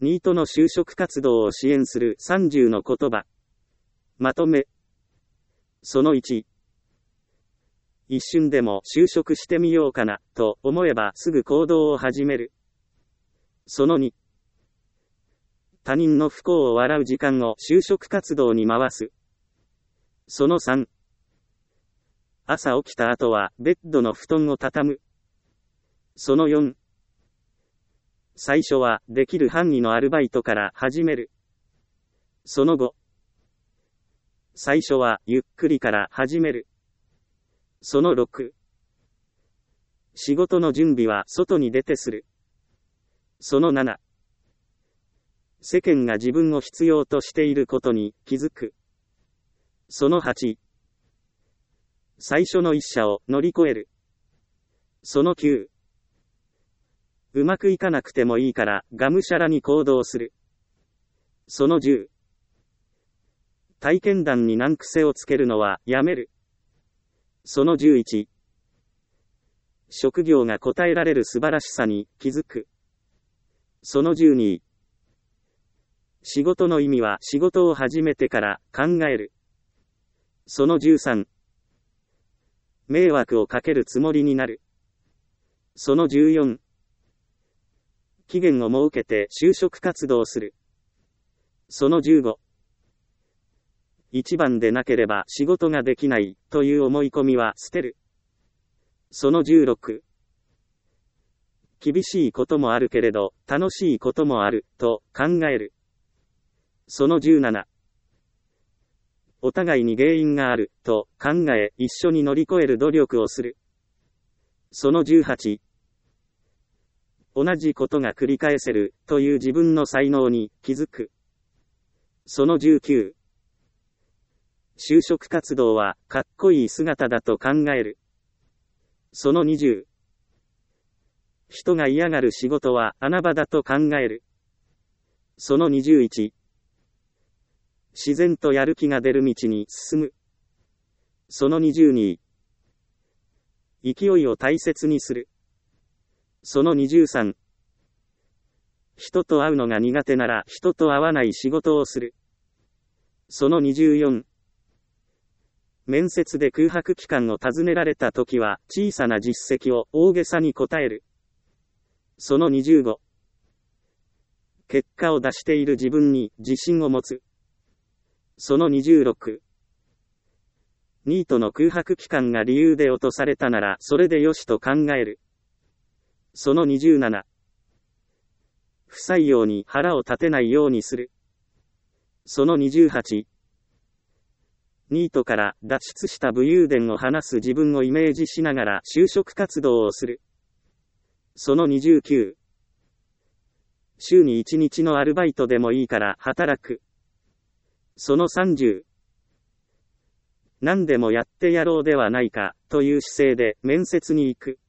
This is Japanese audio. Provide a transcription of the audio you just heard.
ニートの就職活動を支援する30の言葉。まとめ。その1。一瞬でも就職してみようかな、と思えばすぐ行動を始める。その2。他人の不幸を笑う時間を就職活動に回す。その3。朝起きた後はベッドの布団を畳む。その4。最初はできる範囲のアルバイトから始める。その5。最初はゆっくりから始める。その6。仕事の準備は外に出てする。その7。世間が自分を必要としていることに気づく。その8。最初の一社を乗り越える。その9。うまくいかなくてもいいからがむしゃらに行動する。その10。体験談に難癖をつけるのはやめる。その11。職業が答えられる素晴らしさに気づく。その12。仕事の意味は仕事を始めてから考える。その13。迷惑をかけるつもりになる。その14。期限を設けて就職活動する。その15。一番でなければ仕事ができないという思い込みは捨てる。その16。厳しいこともあるけれど楽しいこともあると考える。その17。お互いに原因があると考え一緒に乗り越える努力をする。その18。同じことが繰り返せるという自分の才能に気づく。その19。就職活動はかっこいい姿だと考える。その20。人が嫌がる仕事は穴場だと考える。その21。自然とやる気が出る道に進む。その22。勢いを大切にする。その23。人と会うのが苦手なら人と会わない仕事をする。その24。面接で空白期間を尋ねられたときは小さな実績を大げさに答える。その25。結果を出している自分に自信を持つ。その26。ニートの空白期間が理由で落とされたならそれでよしと考える。その27。不採用に腹を立てないようにする。その28。ニートから脱出した武勇伝を話す自分をイメージしながら就職活動をする。その29。週に1日のアルバイトでもいいから働く。その30。何でもやってやろうではないかという姿勢で面接に行く。